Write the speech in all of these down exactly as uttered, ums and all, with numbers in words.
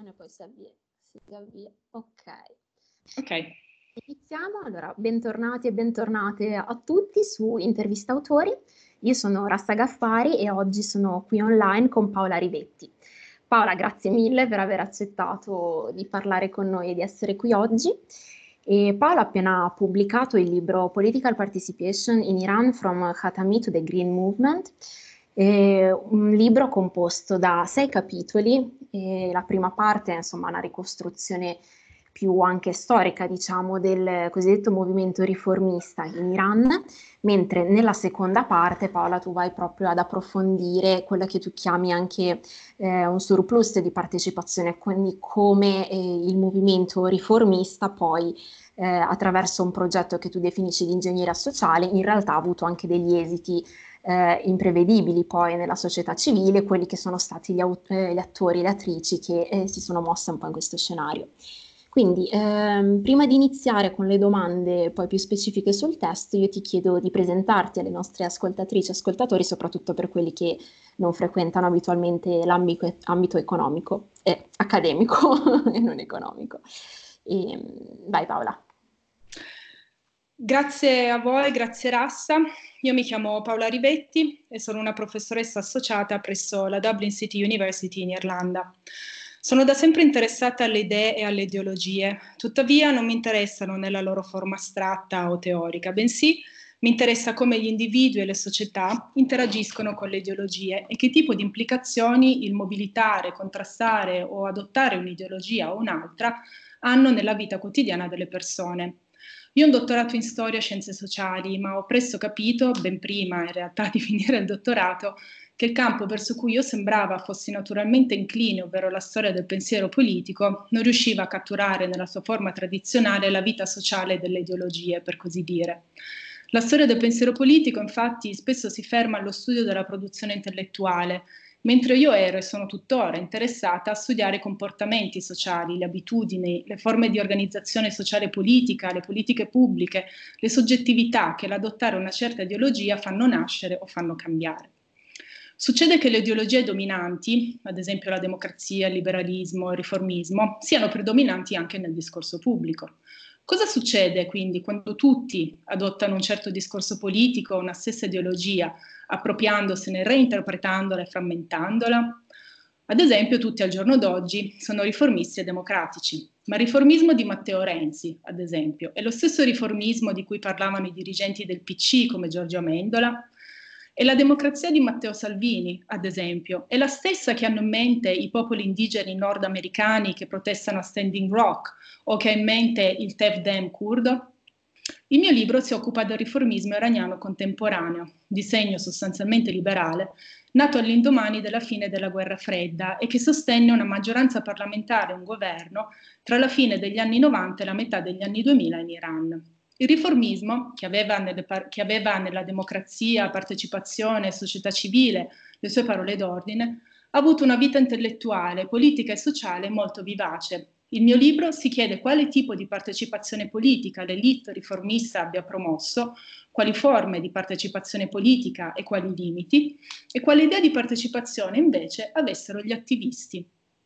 trasmissione poi si avvia. Si avvia. Ok. Ok. Iniziamo. Allora, bentornati e bentornate a tutti su Intervista Autori. Io sono Rassa Gaffari e oggi sono qui online con Paola Rivetti. Paola, grazie mille per aver accettato di parlare con noi e di essere qui oggi. E Paola ha appena pubblicato il libro Political Participation in Iran from Khatami to the Green Movement, eh, un libro composto da sei capitoli. E la prima parte è insomma una ricostruzione più anche storica, diciamo, del cosiddetto movimento riformista in Iran, mentre nella seconda parte, Paola, tu vai proprio ad approfondire quella che tu chiami anche eh, un surplus di partecipazione, quindi come eh, il movimento riformista poi eh, attraverso un progetto che tu definisci di ingegneria sociale in realtà ha avuto anche degli esiti eh, imprevedibili poi nella società civile, quelli che sono stati gli, aut- eh, gli attori e le attrici che eh, si sono mosse un po' in questo scenario. Quindi, ehm, prima di iniziare con le domande poi più specifiche sul testo, io ti chiedo di presentarti alle nostre ascoltatrici e ascoltatori, soprattutto per quelli che non frequentano abitualmente l'ambito ambito economico, eh, accademico e non economico. E, vai Paola. Grazie a voi, grazie Rassa. Io mi chiamo Paola Rivetti e sono una professoressa associata presso la Dublin City University in Irlanda. Sono da sempre interessata alle idee e alle ideologie, tuttavia non mi interessano nella loro forma astratta o teorica, bensì mi interessa come gli individui e le società interagiscono con le ideologie e che tipo di implicazioni il mobilitare, contrastare o adottare un'ideologia o un'altra hanno nella vita quotidiana delle persone. Io ho un dottorato in storia e scienze sociali, ma ho presto capito, ben prima in realtà di finire il dottorato, che il campo verso cui io sembrava fossi naturalmente incline, ovvero la storia del pensiero politico, non riusciva a catturare nella sua forma tradizionale la vita sociale delle ideologie, per così dire. La storia del pensiero politico, infatti, spesso si ferma allo studio della produzione intellettuale, mentre io ero e sono tuttora interessata a studiare i comportamenti sociali, le abitudini, le forme di organizzazione sociale e politica, le politiche pubbliche, le soggettività che l'adottare una certa ideologia fanno nascere o fanno cambiare. Succede che le ideologie dominanti, ad esempio la democrazia, il liberalismo, il riformismo, siano predominanti anche nel discorso pubblico. Cosa succede quindi quando tutti adottano un certo discorso politico, una stessa ideologia, appropriandosene, reinterpretandola e frammentandola? Ad esempio, tutti al giorno d'oggi sono riformisti e democratici, ma il riformismo di Matteo Renzi, ad esempio, è lo stesso riformismo di cui parlavano i dirigenti del P C come Giorgio Amendola? E la democrazia di Matteo Salvini, ad esempio, è la stessa che hanno in mente i popoli indigeni nordamericani che protestano a Standing Rock o che ha in mente il T E V D E M curdo? Il mio libro si occupa del riformismo iraniano contemporaneo, di segno sostanzialmente liberale, nato all'indomani della fine della guerra fredda e che sostenne una maggioranza parlamentare e un governo tra la fine degli anni novanta e la metà degli anni duemila in Iran. Il riformismo, che aveva, nelle, che aveva nella democrazia, partecipazione e società civile le sue parole d'ordine, ha avuto una vita intellettuale, politica e sociale molto vivace. Il mio libro si chiede quale tipo di partecipazione politica l'elite riformista abbia promosso, quali forme di partecipazione politica e quali limiti, e quale idea di partecipazione invece avessero gli attivisti.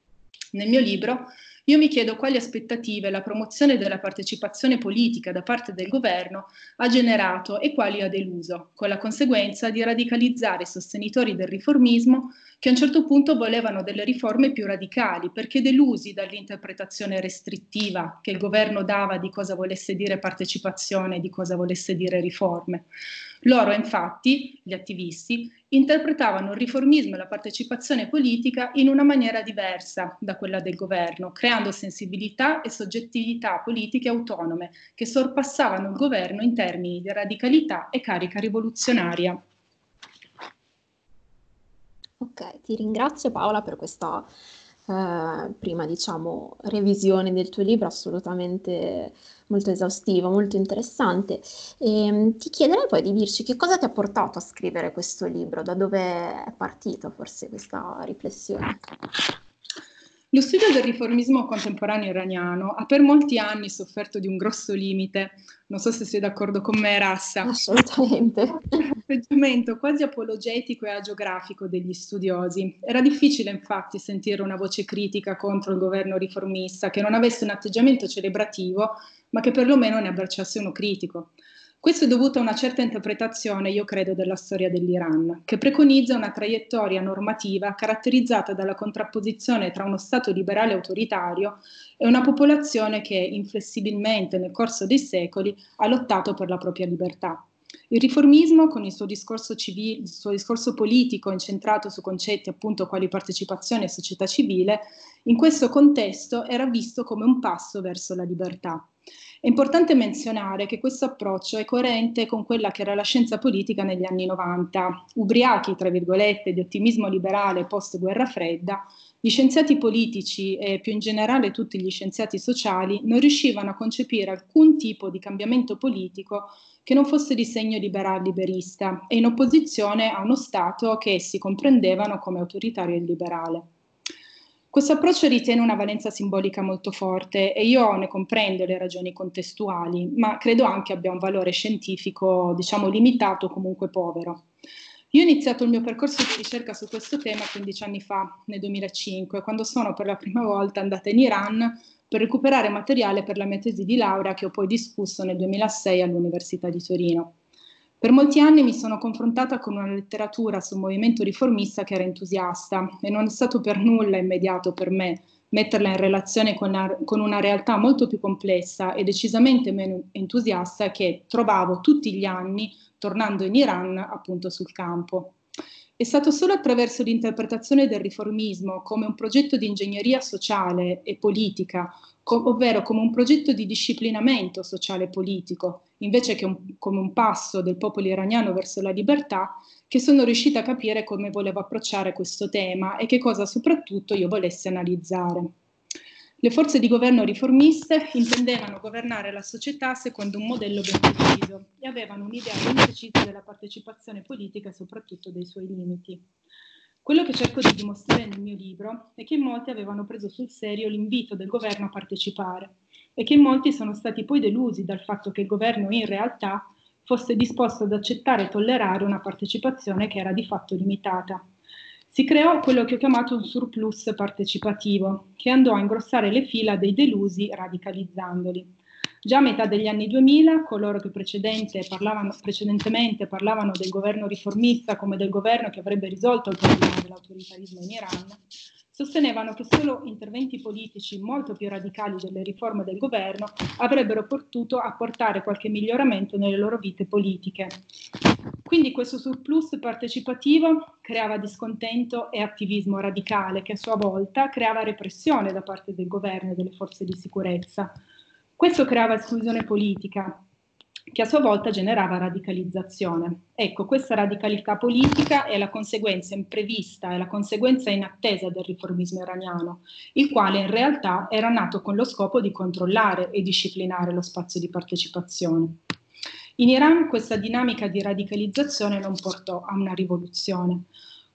Nel mio libro io mi chiedo quali aspettative la promozione della partecipazione politica da parte del governo ha generato e quali ha deluso, con la conseguenza di radicalizzare i sostenitori del riformismo che a un certo punto volevano delle riforme più radicali, perché delusi dall'interpretazione restrittiva che il governo dava di cosa volesse dire partecipazione e di cosa volesse dire riforme. Loro, infatti, gli attivisti, interpretavano il riformismo e la partecipazione politica in una maniera diversa da quella del governo, creando sensibilità e soggettività politiche autonome che sorpassavano il governo in termini di radicalità e carica rivoluzionaria. Ok, ti ringrazio Paola per questa eh, prima, diciamo, revisione del tuo libro, assolutamente molto esaustiva, molto interessante. E, ti chiederei poi di dirci che cosa ti ha portato a scrivere questo libro, da dove è partita forse questa riflessione. Lo studio del riformismo contemporaneo iraniano ha per molti anni sofferto di un grosso limite, non so se sei d'accordo con me, Rassa. Assolutamente. atteggiamento quasi apologetico e agiografico degli studiosi. Era difficile infatti sentire una voce critica contro il governo riformista che non avesse un atteggiamento celebrativo, ma che perlomeno ne abbracciasse uno critico. Questo è dovuto a una certa interpretazione, io credo, della storia dell'Iran, che preconizza una traiettoria normativa caratterizzata dalla contrapposizione tra uno Stato liberale autoritario e una popolazione che inflessibilmente nel corso dei secoli ha lottato per la propria libertà. Il riformismo, con il suo discorso civile, il suo discorso politico incentrato su concetti appunto quali partecipazione e società civile, in questo contesto era visto come un passo verso la libertà. È importante menzionare che questo approccio è coerente con quella che era la scienza politica negli anni novanta. Ubriachi, tra virgolette, di ottimismo liberale post-guerra fredda, gli scienziati politici e più in generale tutti gli scienziati sociali non riuscivano a concepire alcun tipo di cambiamento politico che non fosse di segno liberal-liberista e in opposizione a uno Stato che essi comprendevano come autoritario e liberale. Questo approccio ritiene una valenza simbolica molto forte e io ne comprendo le ragioni contestuali, ma credo anche abbia un valore scientifico, diciamo, limitato o comunque povero. Io ho iniziato il mio percorso di ricerca su questo tema quindici anni fa, nel duemilacinque, quando sono per la prima volta andata in Iran per recuperare materiale per la mia tesi di laurea che ho poi discusso nel duemilasei all'Università di Torino. Per molti anni mi sono confrontata con una letteratura sul movimento riformista che era entusiasta e non è stato per nulla immediato per me metterla in relazione con una, con una realtà molto più complessa e decisamente meno entusiasta che trovavo tutti gli anni tornando in Iran appunto sul campo. È stato solo attraverso l'interpretazione del riformismo come un progetto di ingegneria sociale e politica, co- ovvero come un progetto di disciplinamento sociale e politico, invece che un, come un passo del popolo iraniano verso la libertà, che sono riuscita a capire come volevo approcciare questo tema e che cosa soprattutto io volessi analizzare. Le forze di governo riformiste intendevano governare la società secondo un modello ben preciso e avevano un'idea ben precisa della partecipazione politica e soprattutto dei suoi limiti. Quello che cerco di dimostrare nel mio libro è che in molti avevano preso sul serio l'invito del governo a partecipare e che in molti sono stati poi delusi dal fatto che il governo in realtà fosse disposto ad accettare e tollerare una partecipazione che era di fatto limitata. Si creò quello che ho chiamato un surplus partecipativo, che andò a ingrossare le fila dei delusi radicalizzandoli. Già a metà degli anni duemila, coloro che precedente parlavano, precedentemente parlavano del governo riformista come del governo che avrebbe risolto il problema dell'autoritarismo in Iran, sostenevano che solo interventi politici molto più radicali delle riforme del governo avrebbero potuto apportare qualche miglioramento nelle loro vite politiche. Quindi questo surplus partecipativo creava discontento e attivismo radicale che a sua volta creava repressione da parte del governo e delle forze di sicurezza. Questo creava esclusione politica, che a sua volta generava radicalizzazione. Ecco, questa radicalità politica è la conseguenza imprevista, è la conseguenza inattesa del riformismo iraniano, il quale in realtà era nato con lo scopo di controllare e disciplinare lo spazio di partecipazione. In Iran questa dinamica di radicalizzazione non portò a una rivoluzione.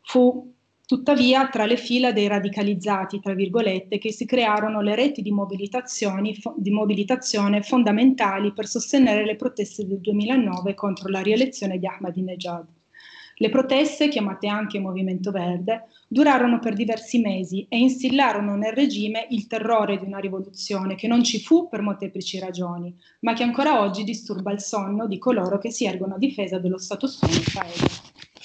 Fu tuttavia tra le fila dei radicalizzati, tra virgolette, che si crearono le reti di, mobilitazioni, di mobilitazione fondamentali per sostenere le proteste del duemilanove contro la rielezione di Ahmadinejad. Le proteste, chiamate anche Movimento Verde, durarono per diversi mesi e instillarono nel regime il terrore di una rivoluzione che non ci fu per molteplici ragioni, ma che ancora oggi disturba il sonno di coloro che si ergono a difesa dello status quo nel paese.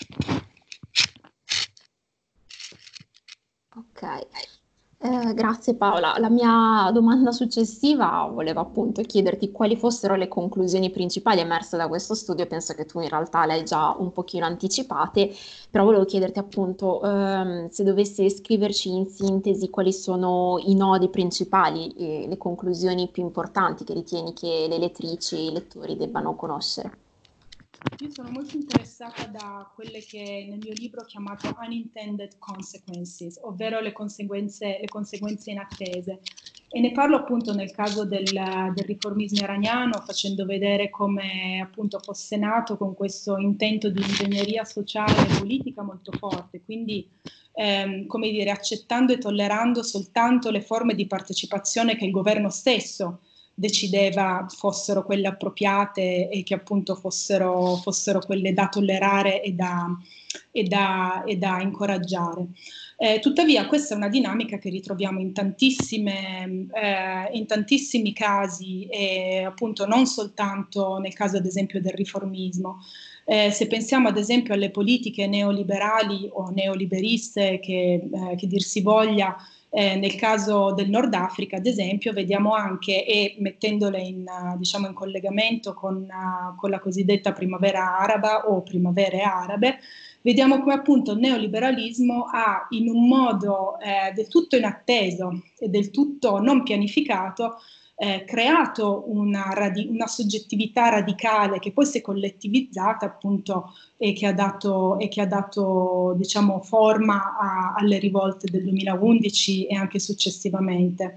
Ok, eh, grazie Paola. La mia domanda successiva voleva appunto chiederti quali fossero le conclusioni principali emerse da questo studio. Penso che tu in realtà le hai già un pochino anticipate, però volevo chiederti appunto ehm, se dovessi descriverci in sintesi quali sono i nodi principali e le conclusioni più importanti che ritieni che le lettrici e i lettori debbano conoscere. Io sono molto interessata da quelle che nel mio libro ho chiamato unintended consequences, ovvero le conseguenze, le conseguenze inattese. E ne parlo appunto nel caso del, del riformismo iraniano, facendo vedere come appunto fosse nato con questo intento di ingegneria sociale e politica molto forte, quindi ehm, come dire, accettando e tollerando soltanto le forme di partecipazione che il governo stesso decideva fossero quelle appropriate e che appunto fossero, fossero quelle da tollerare e da, e da, e da incoraggiare. Eh, tuttavia questa è una dinamica che ritroviamo in, tantissime, eh, in tantissimi casi e appunto non soltanto nel caso ad esempio del riformismo. Eh, se pensiamo ad esempio alle politiche neoliberali o neoliberiste che, eh, che dir si voglia, eh, nel caso del Nord Africa ad esempio vediamo anche, e mettendole in, uh, diciamo in collegamento con, uh, con la cosiddetta primavera araba o primavere arabe, vediamo come appunto il neoliberalismo ha in un modo eh, del tutto inatteso e del tutto non pianificato eh, creato una, radi- una soggettività radicale che poi si è collettivizzata appunto e che ha dato, e che ha dato diciamo, forma a, alle rivolte del duemilaundici e anche successivamente.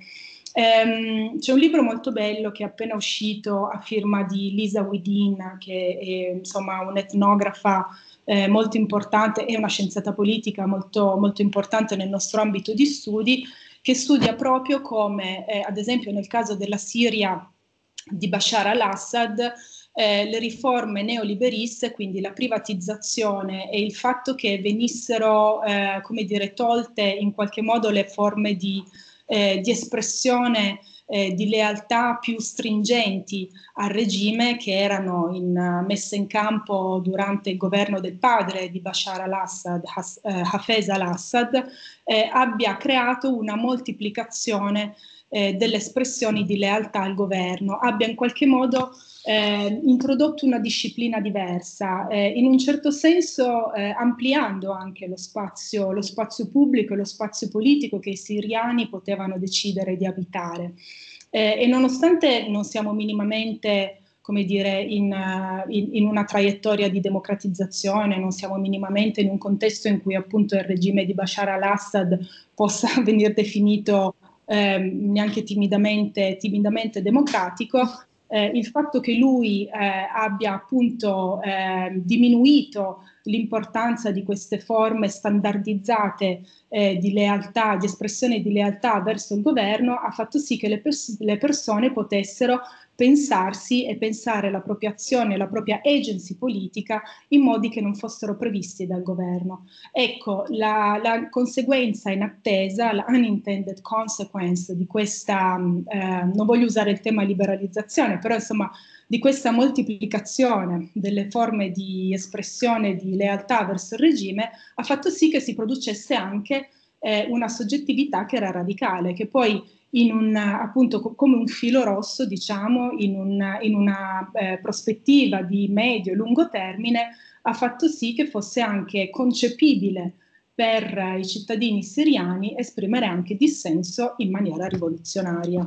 Um, c'è un libro molto bello che è appena uscito a firma di Lisa Wedin, che è insomma un'etnografa eh, molto importante e una scienziata politica molto, molto importante nel nostro ambito di studi, che studia proprio come, eh, ad esempio nel caso della Siria di Bashar al-Assad, eh, le riforme neoliberiste, quindi la privatizzazione e il fatto che venissero, eh, come dire, tolte in qualche modo le forme di, eh, di espressione eh, di lealtà più stringenti al regime che erano in, uh, messe in campo durante il governo del padre di Bashar al-Assad, Has, eh, Hafez al-Assad, eh, abbia creato una moltiplicazione eh, delle espressioni di lealtà al governo, abbia in qualche modo eh, introdotto una disciplina diversa, eh, in un certo senso eh, ampliando anche lo spazio, lo spazio pubblico e lo spazio politico che i siriani potevano decidere di abitare. Eh, e nonostante non siamo minimamente, come dire, in, uh, in, in una traiettoria di democratizzazione, non siamo minimamente in un contesto in cui appunto il regime di Bashar al-Assad possa venire definito eh, neanche timidamente, timidamente democratico, eh, il fatto che lui eh, abbia appunto eh, diminuito l'importanza di queste forme standardizzate eh, di lealtà, di espressione di lealtà verso il governo, ha fatto sì che le, pers- le persone potessero pensarsi e pensare la propria azione, la propria agency politica in modi che non fossero previsti dal governo. Ecco, la, la conseguenza inattesa, la unintended consequence di questa, eh, non voglio usare il tema liberalizzazione, però insomma di questa moltiplicazione delle forme di espressione di lealtà verso il regime ha fatto sì che si producesse anche eh, una soggettività che era radicale, che poi in un, appunto come un filo rosso, diciamo, in, un, in una eh, prospettiva di medio e lungo termine, ha fatto sì che fosse anche concepibile per i cittadini siriani esprimere anche dissenso in maniera rivoluzionaria.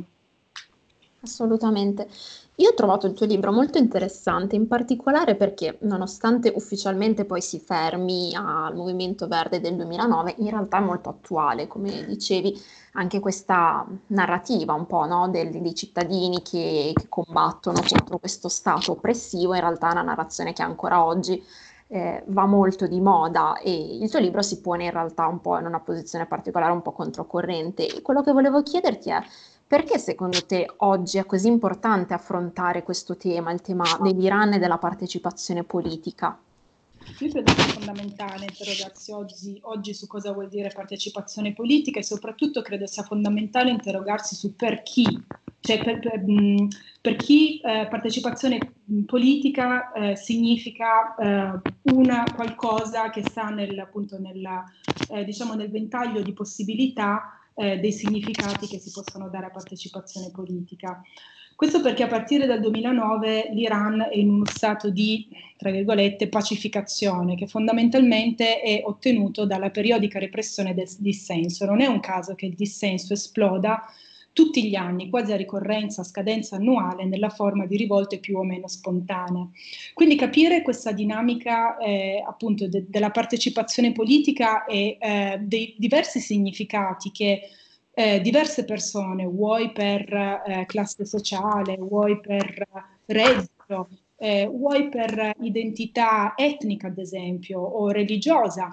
Assolutamente. Io ho trovato il tuo libro molto interessante, in particolare perché, nonostante ufficialmente poi si fermi al Movimento Verde del duemilanove, in realtà è molto attuale, come dicevi, anche questa narrativa un po', no, del- dei cittadini che, che combattono contro questo Stato oppressivo, in realtà è una narrazione che ancora oggi eh, va molto di moda e il tuo libro si pone in realtà un po' in una posizione particolare, un po' controcorrente. E quello che volevo chiederti è perché secondo te oggi è così importante affrontare questo tema, il tema dell'Iran e della partecipazione politica? Io credo sia fondamentale interrogarsi oggi, oggi su cosa vuol dire partecipazione politica e soprattutto credo sia fondamentale interrogarsi su per chi, cioè per, per, mh, per chi eh, partecipazione politica eh, significa eh, una qualcosa che sta nel, appunto nella, eh, diciamo nel ventaglio di possibilità eh, dei significati che si possono dare a partecipazione politica. Questo perché a partire dal duemilanove l'Iran è in uno stato di, tra virgolette, pacificazione, che fondamentalmente è ottenuto dalla periodica repressione del dissenso. Non è un caso che il dissenso esploda tutti gli anni, quasi a ricorrenza, a scadenza annuale, nella forma di rivolte più o meno spontanee. Quindi capire questa dinamica eh, appunto de- della partecipazione politica e eh, dei diversi significati che eh, diverse persone, vuoi per eh, classe sociale, vuoi per reddito, eh, vuoi per identità etnica, ad esempio, o religiosa,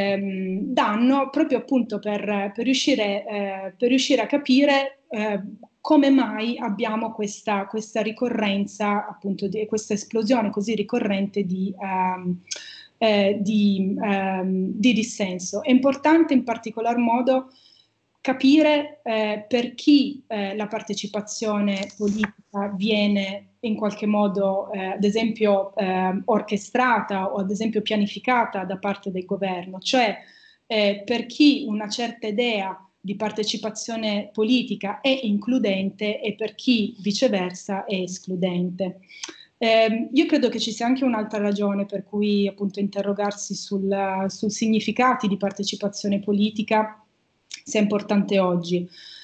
ehm, danno proprio appunto per, per, riuscire, eh, per riuscire a capire eh, come mai abbiamo questa, questa ricorrenza, appunto, di, questa esplosione così ricorrente di, um, eh, di, um, di dissenso. È importante in particolar modo capire eh, per chi eh, la partecipazione politica viene in qualche modo, eh, ad esempio, eh, orchestrata o ad esempio pianificata da parte del governo, cioè eh, per chi una certa idea di partecipazione politica è includente e per chi viceversa è escludente. Eh, io credo che ci sia anche un'altra ragione per cui appunto interrogarsi sul, sul significati di partecipazione politica sia importante oggi.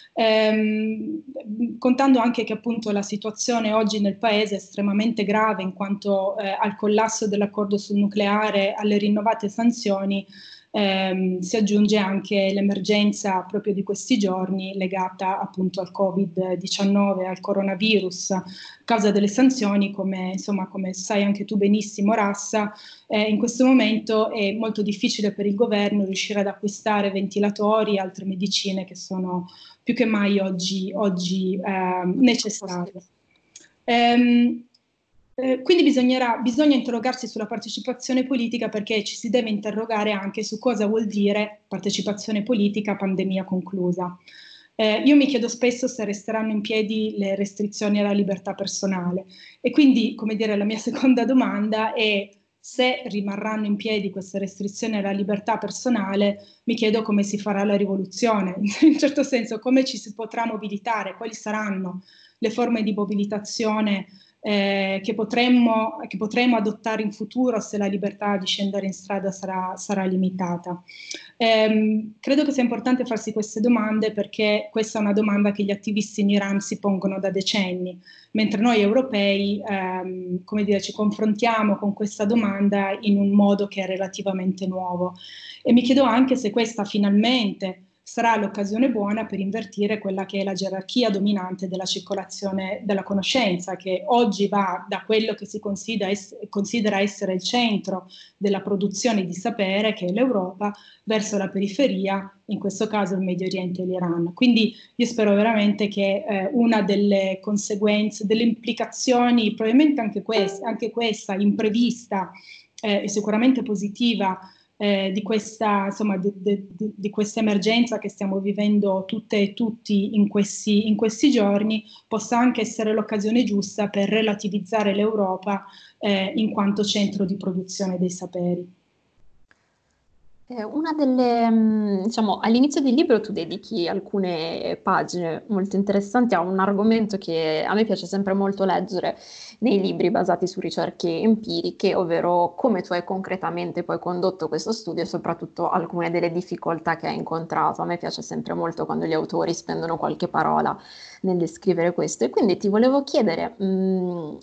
Eh, contando anche che appunto la situazione oggi nel paese è estremamente grave in quanto eh, al collasso dell'accordo sul nucleare, alle rinnovate sanzioni, ehm, si aggiunge anche l'emergenza proprio di questi giorni legata appunto al covid diciannove, al coronavirus. A causa delle sanzioni, come, insomma, come sai anche tu benissimo, Rassa, eh, in questo momento è molto difficile per il governo riuscire ad acquistare ventilatori e altre medicine che sono più che mai oggi, oggi eh, necessarie. Ehm, eh, quindi bisognerà, bisogna interrogarsi sulla partecipazione politica, perché ci si deve interrogare anche su cosa vuol dire partecipazione politica a pandemia conclusa. Eh, io mi chiedo spesso se resteranno in piedi le restrizioni alla libertà personale e quindi, come dire, la mia seconda domanda è: se rimarranno in piedi queste restrizioni alla libertà personale, mi chiedo come si farà la rivoluzione, in un certo senso come ci si potrà mobilitare, quali saranno le forme di mobilitazione eh, che, potremmo, che potremmo adottare in futuro se la libertà di scendere in strada sarà, sarà limitata. Eh, credo che sia importante farsi queste domande, perché questa è una domanda che gli attivisti in Iran si pongono da decenni, mentre noi europei ehm, come dire, ci confrontiamo con questa domanda in un modo che è relativamente nuovo. E mi chiedo anche se questa finalmente sarà l'occasione buona per invertire quella che è la gerarchia dominante della circolazione della conoscenza, che oggi va da quello che si considera, es- considera essere il centro della produzione di sapere, che è l'Europa, verso la periferia, in questo caso il Medio Oriente e l'Iran. Quindi io spero veramente che eh, una delle conseguenze, delle implicazioni, probabilmente anche questa, anche questa imprevista eh, e sicuramente positiva, Eh, di, questa, insomma, di, di, di questa emergenza che stiamo vivendo tutte e tutti in questi, in questi giorni, possa anche essere l'occasione giusta per relativizzare l'Europa eh, in quanto centro di produzione dei saperi. Eh, Una delle, mm, diciamo, all'inizio del libro tu dedichi alcune pagine molto interessanti a un argomento che a me piace sempre molto leggere nei libri basati su ricerche empiriche, ovvero come tu hai concretamente poi condotto questo studio e soprattutto alcune delle difficoltà che hai incontrato. A me piace sempre molto quando gli autori spendono qualche parola nel descrivere questo, e quindi ti volevo chiedere, mm,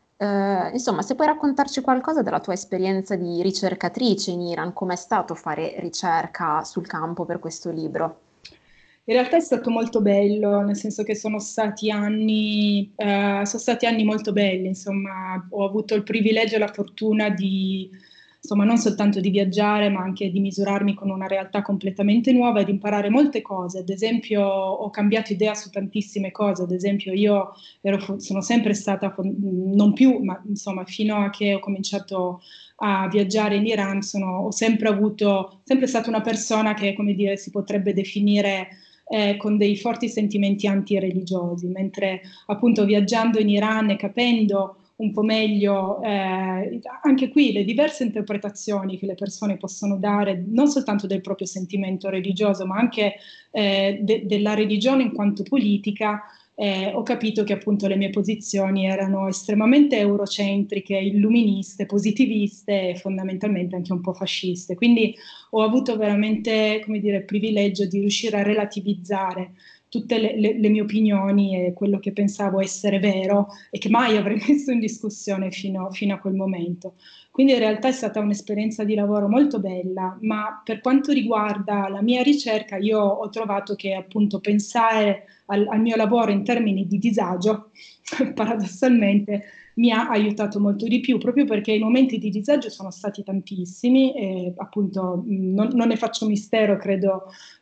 eh, insomma, se puoi raccontarci qualcosa della tua esperienza di ricercatrice in Iran, com'è stato fare ricerca sul campo per questo libro? In realtà è stato molto bello, nel senso che sono stati anni, eh, sono stati anni molto belli, insomma, ho avuto il privilegio e la fortuna di, insomma, non soltanto di viaggiare, ma anche di misurarmi con una realtà completamente nuova e di imparare molte cose. Ad esempio, ho cambiato idea su tantissime cose. Ad esempio, io ero, sono sempre stata, non più, ma insomma, fino a che ho cominciato a viaggiare in Iran, sono, ho sempre avuto, sempre stata una persona che, come dire, si potrebbe definire eh, con dei forti sentimenti antireligiosi, mentre appunto viaggiando in Iran e capendo un po' meglio eh, anche qui le diverse interpretazioni che le persone possono dare, non soltanto del proprio sentimento religioso, ma anche eh, de- della religione in quanto politica, eh, ho capito che appunto le mie posizioni erano estremamente eurocentriche, illuministe, positiviste e fondamentalmente anche un po' fasciste. Quindi ho avuto veramente, come dire, il privilegio di riuscire a relativizzare tutte le, le, le mie opinioni e quello che pensavo essere vero e che mai avrei messo in discussione fino, fino a quel momento. Quindi in realtà è stata un'esperienza di lavoro molto bella, ma per quanto riguarda la mia ricerca, io ho trovato che appunto pensare al, al mio lavoro in termini di disagio, paradossalmente, mi ha aiutato molto di più, proprio perché i momenti di disagio sono stati tantissimi e appunto non, non ne faccio mistero, credo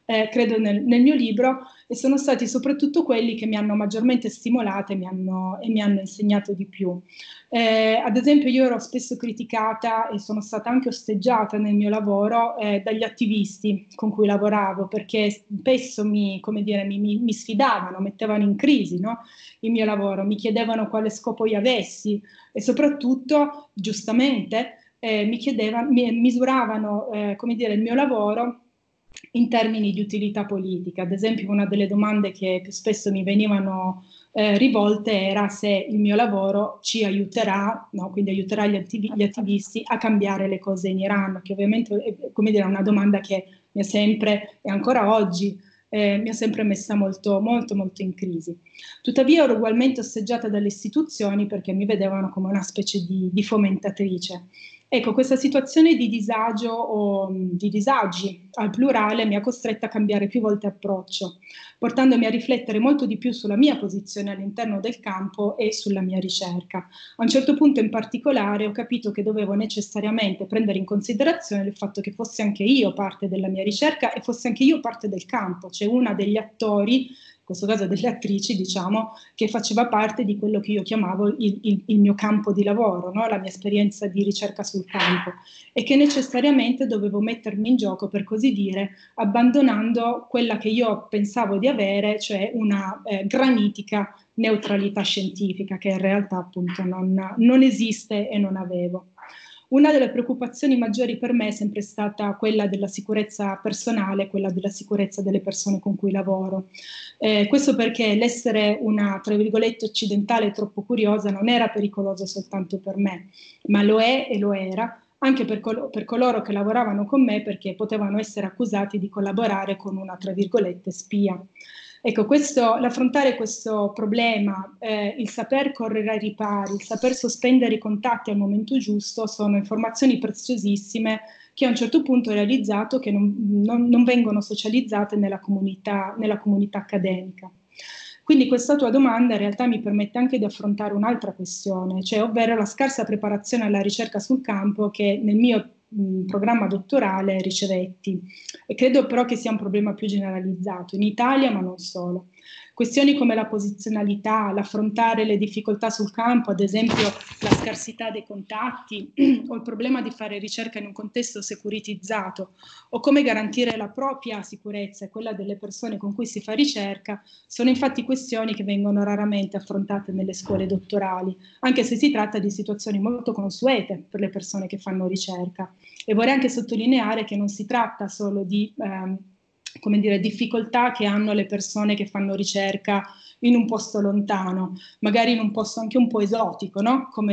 eh, credo nel, nel mio libro, e sono stati soprattutto quelli che mi hanno maggiormente stimolata e mi hanno, e mi hanno insegnato di più. Eh, ad esempio, io ero spesso criticata e sono stata anche osteggiata nel mio lavoro eh, dagli attivisti con cui lavoravo, perché spesso mi, come dire, mi, mi, mi sfidavano, mettevano in crisi, no? Il mio lavoro, mi chiedevano quale scopo io avessi e soprattutto, giustamente, eh, mi chiedevano, mi, misuravano eh, come dire, il mio lavoro in termini di utilità politica. Ad esempio, una delle domande che più spesso mi venivano eh, rivolte era se il mio lavoro ci aiuterà, no? Quindi aiuterà gli, attivi- gli attivisti a cambiare le cose in Iran, che ovviamente è, come dire, una domanda che mi ha sempre, e ancora oggi, eh, mi ha sempre messa molto, molto, molto in crisi. Tuttavia ero ugualmente osteggiata dalle istituzioni perché mi vedevano come una specie di, di fomentatrice. Ecco, questa situazione di disagio o di disagi al plurale mi ha costretta a cambiare più volte approccio, portandomi a riflettere molto di più sulla mia posizione all'interno del campo e sulla mia ricerca. A un certo punto in particolare ho capito che dovevo necessariamente prendere in considerazione il fatto che fossi anche io parte della mia ricerca e fossi anche io parte del campo, cioè una degli attori, in questo caso delle attrici, diciamo, che faceva parte di quello che io chiamavo il, il, il mio campo di lavoro, no? La mia esperienza di ricerca sul campo, e che necessariamente dovevo mettermi in gioco, per così dire, abbandonando quella che io pensavo di avere, cioè una eh, granitica neutralità scientifica, che in realtà appunto non, non esiste e non avevo. Una delle preoccupazioni maggiori per me è sempre stata quella della sicurezza personale, quella della sicurezza delle persone con cui lavoro. Eh, questo perché l'essere una, tra virgolette, occidentale troppo curiosa non era pericoloso soltanto per me, ma lo è e lo era anche per, col- per coloro che lavoravano con me, perché potevano essere accusati di collaborare con una, tra virgolette, spia. Ecco, questo, l'affrontare questo problema, eh, il saper correre ai ripari, il saper sospendere i contatti al momento giusto, sono informazioni preziosissime che a un certo punto ho realizzato che non, non, non vengono socializzate nella comunità, nella comunità accademica. Quindi questa tua domanda in realtà mi permette anche di affrontare un'altra questione, cioè ovvero la scarsa preparazione alla ricerca sul campo che nel mio mh, programma dottorale ricevetti. E credo però che sia un problema più generalizzato in Italia, ma non solo. Questioni come la posizionalità, l'affrontare le difficoltà sul campo, ad esempio la scarsità dei contatti o il problema di fare ricerca in un contesto securitizzato, o come garantire la propria sicurezza e quella delle persone con cui si fa ricerca, sono infatti questioni che vengono raramente affrontate nelle scuole dottorali, anche se si tratta di situazioni molto consuete per le persone che fanno ricerca. E vorrei anche sottolineare che non si tratta solo di ehm, come dire, difficoltà che hanno le persone che fanno ricerca in un posto lontano, magari in un posto anche un po' esotico, no? Come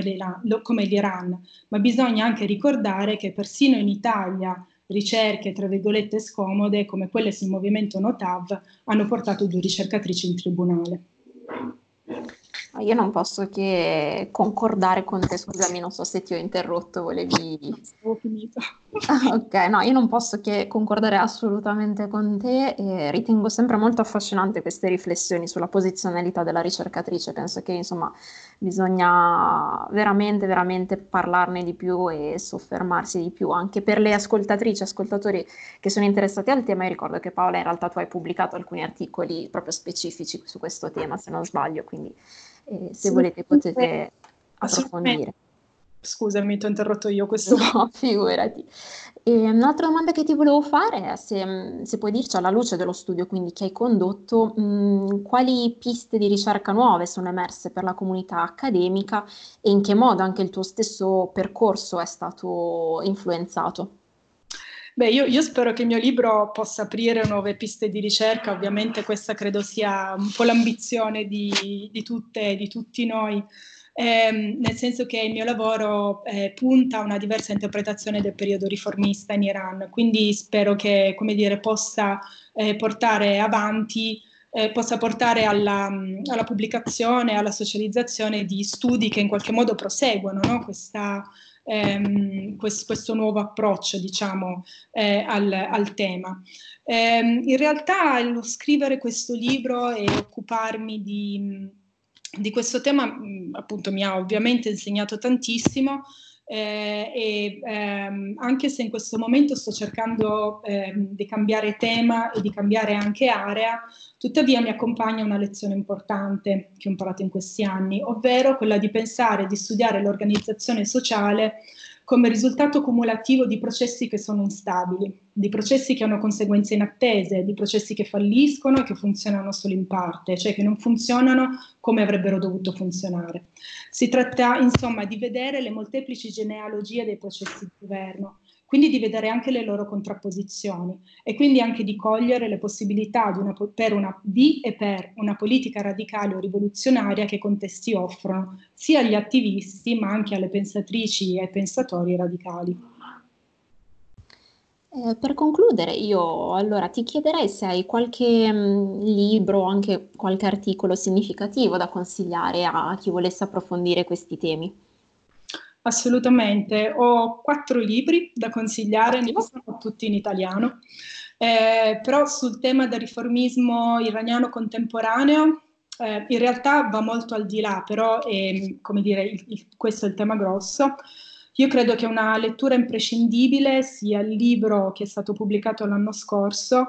l'Iran, ma bisogna anche ricordare che persino in Italia ricerche, tra virgolette, scomode, come quelle sul movimento No T A V, hanno portato due ricercatrici in tribunale. Io non posso che concordare con te, scusami, non so se ti ho interrotto, volevi... Ho finito. Ah, ok, no, io non posso che concordare assolutamente con te e ritengo sempre molto affascinante queste riflessioni sulla posizionalità della ricercatrice. Penso che, insomma, bisogna veramente, veramente parlarne di più e soffermarsi di più anche per le ascoltatrici, ascoltatori che sono interessati al tema. Io ricordo che Paola, in realtà tu hai pubblicato alcuni articoli proprio specifici su questo tema, se non sbaglio, quindi eh, se volete potete approfondire. Scusami, ti ho interrotto io questo. No, figurati. E un'altra domanda che ti volevo fare è se, se puoi dirci, alla luce dello studio quindi che hai condotto, mh, quali piste di ricerca nuove sono emerse per la comunità accademica e in che modo anche il tuo stesso percorso è stato influenzato? Beh, io, io spero che il mio libro possa aprire nuove piste di ricerca, ovviamente questa credo sia un po' l'ambizione di, di tutte, di tutti noi. Eh, nel senso che il mio lavoro eh, punta a una diversa interpretazione del periodo riformista in Iran, quindi spero che, come dire, possa eh, portare avanti, eh, possa portare alla, alla pubblicazione, alla socializzazione di studi che in qualche modo proseguono, no? Questa, ehm, quest, questo nuovo approccio, diciamo, eh, al, al tema. Eh, in realtà lo scrivere questo libro e occuparmi di di questo tema appunto mi ha ovviamente insegnato tantissimo, eh, e ehm, anche se in questo momento sto cercando ehm, di cambiare tema e di cambiare anche area, tuttavia mi accompagna una lezione importante che ho imparato in questi anni, ovvero quella di pensare, di studiare l'organizzazione sociale come risultato cumulativo di processi che sono instabili, di processi che hanno conseguenze inattese, di processi che falliscono e che funzionano solo in parte, cioè che non funzionano come avrebbero dovuto funzionare. Si tratta insomma di vedere le molteplici genealogie dei processi di governo, quindi di vedere anche le loro contrapposizioni e quindi anche di cogliere le possibilità di, una, per una, di e per una politica radicale o rivoluzionaria che i contesti offrono sia agli attivisti ma anche alle pensatrici e ai pensatori radicali. Eh, per concludere, io allora ti chiederei se hai qualche mh, libro o anche qualche articolo significativo da consigliare a chi volesse approfondire questi temi. Assolutamente, ho quattro libri da consigliare, Ottimo. non sono tutti in italiano, eh, però sul tema del riformismo iraniano contemporaneo, eh, in realtà va molto al di là, però è, come dire, il, il, questo è il tema grosso. Io credo che una lettura imprescindibile sia il libro che è stato pubblicato l'anno scorso,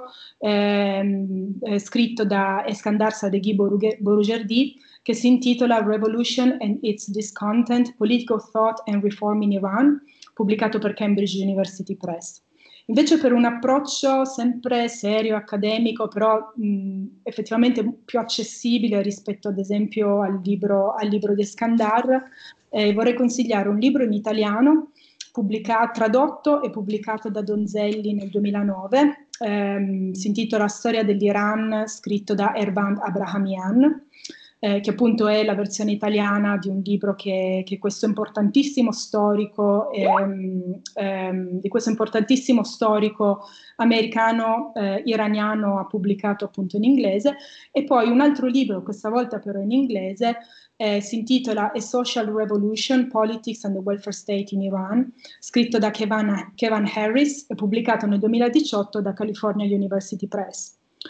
ehm, eh, scritto da Eskandar Sadeghi Borujerdi, che si intitola Revolution and its Discontent, Political Thought and Reform in Iran, pubblicato per Cambridge University Press. Invece per un approccio sempre serio, accademico, però mh, effettivamente più accessibile rispetto ad esempio al libro, al libro di Eskandar, eh, vorrei consigliare un libro in italiano, pubblicato, tradotto e pubblicato da Donzelli nel duemilanove, ehm, si intitola Storia dell'Iran, scritto da Ervand Abrahamian, Eh, che appunto è la versione italiana di un libro che, che questo importantissimo storico, ehm, ehm, di questo importantissimo storico americano eh, iraniano ha pubblicato appunto in inglese, e poi un altro libro, questa volta però in inglese, eh, si intitola A Social Revolution, Politics and the Welfare State in Iran, scritto da Kevan, Kevan Harris e pubblicato nel duemiladiciotto da California University Press.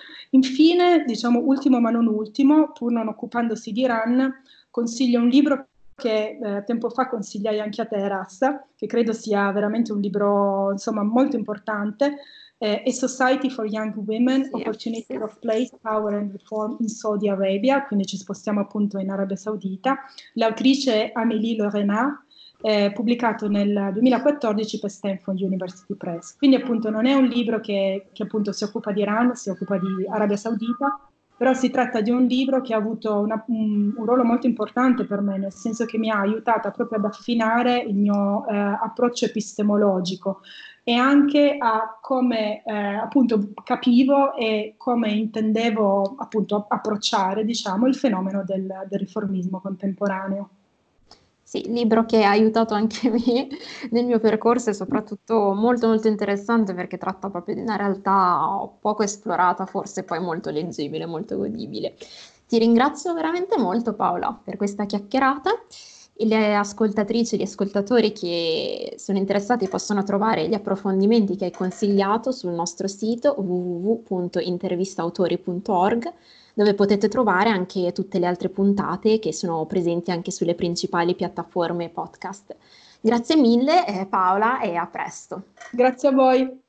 Infine, diciamo ultimo ma non ultimo, pur non occupandosi di Iran, consiglio un libro che eh, tempo fa consigliai anche a te, Rassa, che credo sia veramente un libro insomma molto importante, eh, A Society for Young Women, Sì, Opportunity sì. of Place, Power and Reform in Saudi Arabia, quindi ci spostiamo appunto in Arabia Saudita. L'autrice è Amélie Le Renard, eh, pubblicato nel duemilaquattordici per Stanford University Press. Quindi appunto non è un libro che, che appunto si occupa di Iran, si occupa di Arabia Saudita, però si tratta di un libro che ha avuto una, un, un ruolo molto importante per me, nel senso che mi ha aiutata proprio ad affinare il mio eh, approccio epistemologico e anche a come eh, appunto capivo e come intendevo appunto approcciare, diciamo, il fenomeno del, del riformismo contemporaneo. Sì, libro che ha aiutato anche me nel mio percorso e soprattutto molto molto interessante perché tratta proprio di una realtà poco esplorata, forse poi molto leggibile, molto godibile. Ti ringrazio veramente molto Paola per questa chiacchierata. E le ascoltatrici e gli ascoltatori che sono interessati possono trovare gli approfondimenti che hai consigliato sul nostro sito w w w punto intervistautori punto org, dove potete trovare anche tutte le altre puntate che sono presenti anche sulle principali piattaforme podcast. Grazie mille, eh, Paola, e a presto. Grazie a voi.